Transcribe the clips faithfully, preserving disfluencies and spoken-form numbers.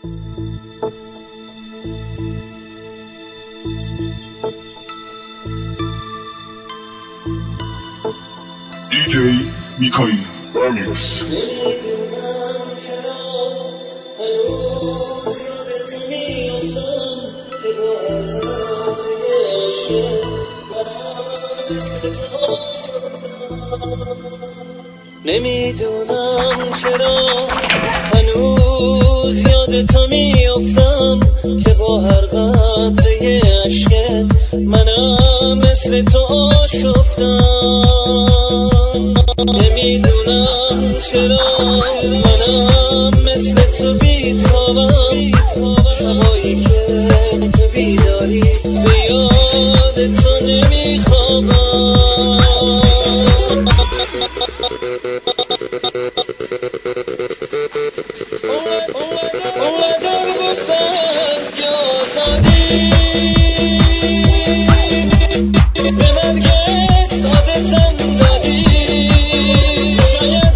دی جی میکائیل رامیکس. نمیدونم چرا هنوز یادت میافتم که با عطر عشق نمیدونم چرا هنوز یادت میافتم که با هر قطره عشقت منم مثل تو آشفتم. نمیدونم چرا منم مثل تو بیتابم، شبایی که تو بیداری به یاد تو نمیخوابم. اومدن گفتن که آزادی به مرگ ساده تن دادی، شاید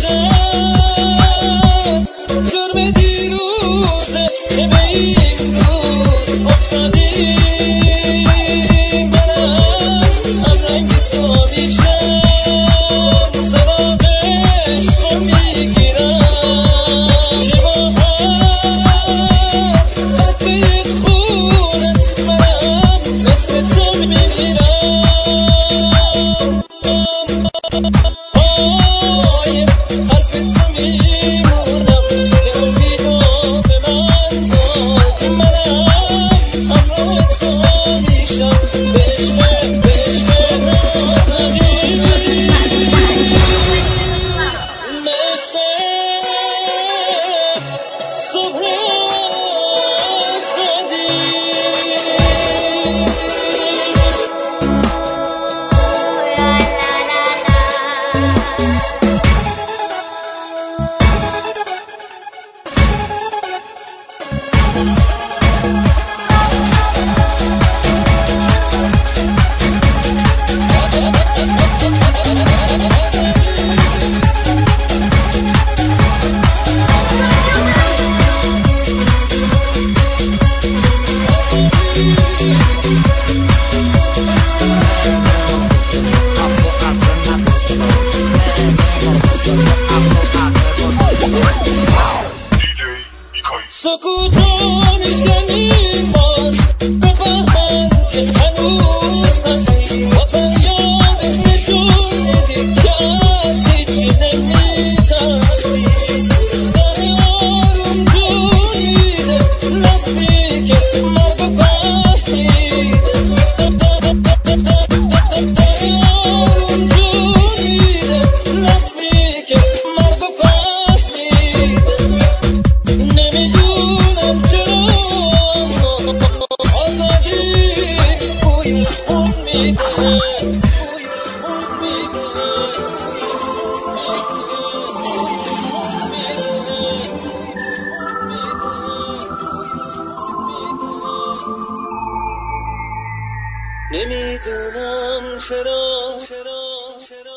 از جرم دیروزه که به این روز افتادی. منم هم رنگ تو میشم، سراغ عشق میگیرم که با هم قطره خونت منم مثل تو میمیرم. سکوتو میشکنی من بفهم که هنوز هستی و فریادت نشون میدی که از هیچی نمیترسی. در آروم جون میده نسلی که مرگ فهمیده، در آروم جون میده نسلی که مرگ فهمیده. نمیدونم چرا آزادی بویش خون میده، بویش خون میده، نمیدونم چرا چرا چرا